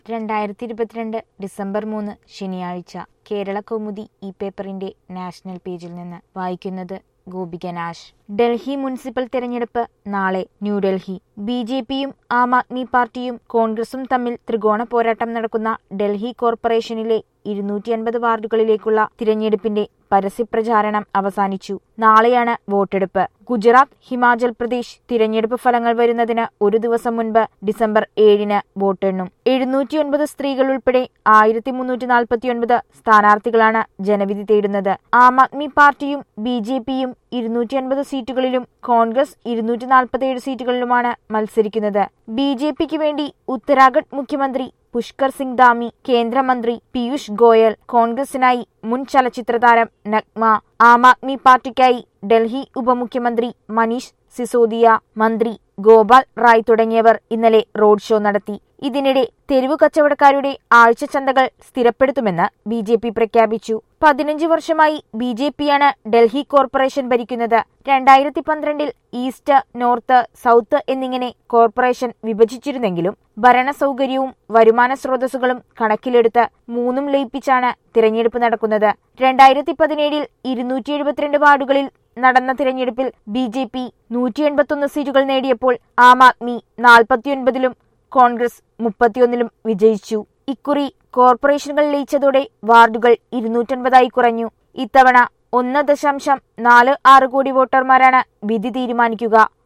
2022 December 3 ശനിയാഴ്ച കേരള കൗമുദി ഈ പേപ്പറിന്റെ നാഷണൽ പേജിൽ നിന്ന് വായിക്കുന്നത് ഗോപിക നാഷ്. ഡൽഹി മുനിസിപ്പൽ തെരഞ്ഞെടുപ്പ് നാളെ. ന്യൂഡൽഹി. ബി.ജെ.പിയും ആം ആദ്മി പാർട്ടിയും കോൺഗ്രസും തമ്മിൽ ത്രികോണ പോരാട്ടം നടക്കുന്ന ഡൽഹി കോർപ്പറേഷനിലെ 250 വാർഡുകളിലേക്കുള്ള തിരഞ്ഞെടുപ്പിന്റെ പരസ്യപ്രചാരണം അവസാനിച്ചു. നാളെയാണ് വോട്ടെടുപ്പ്. ഗുജറാത്ത്, ഹിമാചൽ പ്രദേശ് തിരഞ്ഞെടുപ്പ് ഫലങ്ങൾ വരുന്നതിന് ഒരു ദിവസം മുൻപ് ഡിസംബർ 7-ന് വോട്ടെണ്ണും. 709 സ്ത്രീകൾ ഉൾപ്പെടെ 1349 സ്ഥാനാർത്ഥികളാണ് ജനവിധി തേടുന്നത്. ആം ആദ്മി പാർട്ടിയും ബി.ജെ.പിയും 250 സീറ്റുകളിലും കോൺഗ്രസ് 247 സീറ്റുകളിലുമാണ് മത്സരിക്കുന്നത്. ബി.ജെ.പിക്ക് വേണ്ടി ഉത്തരാഖണ്ഡ് മുഖ്യമന്ത്രി പുഷ്കർ സിംഗ് ധാമി, കേന്ദ്രമന്ത്രി പീയൂഷ് ഗോയൽ, കോൺഗ്രസിനായി മുൻ ചലച്ചിത്ര താരം നഗ്മ, ആം ആദ്മി പാർട്ടിക്കായി ഡൽഹി ഉപമുഖ്യമന്ത്രി മനീഷ് സിസോദിയ, മന്ത്രി ഗോപാൽ റായ് തുടങ്ങിയവർ ഇന്നലെ റോഡ് ഷോ നടത്തി. ഇതിനിടെ തെരുവു കച്ചവടക്കാരുടെ ആഴ്ചച്ചന്തകൾ സ്ഥിരപ്പെടുത്തുമെന്ന് ബി.ജെ.പി പ്രഖ്യാപിച്ചു. 15 വർഷമായി ബി.ജെ.പിയാണ് ഡൽഹി കോർപ്പറേഷൻ ഭരിക്കുന്നത്. 2012-ൽ ഈസ്റ്റ്, നോർത്ത്, സൗത്ത് എന്നിങ്ങനെ കോർപ്പറേഷൻ വിഭജിച്ചിരുന്നെങ്കിലും ഭരണസൗകര്യവും വരുമാന സ്രോതസ്സുകളും കണക്കിലെടുത്ത് മൂന്നും ലയിപ്പിച്ചാണ് തിരഞ്ഞെടുപ്പ് നടക്കുന്നത്. 2017-ൽ 272 വാർഡുകളിൽ നടന്ന തിരഞ്ഞെടുപ്പിൽ ബി.ജെ.പി 181 സീറ്റുകൾ നേടിയപ്പോൾ ആം ആദ്മി 49-ലും കോൺഗ്രസ് 31-ലും വിജയിച്ചു. ഇക്കുറി കോർപ്പറേഷനുകൾ ലയിച്ചതോടെ വാർഡുകൾ 250 കുറഞ്ഞു. ഇത്തവണ 1.46 കോടി വോട്ടർമാരാണ് വിധി തീരുമാനിക്കുക.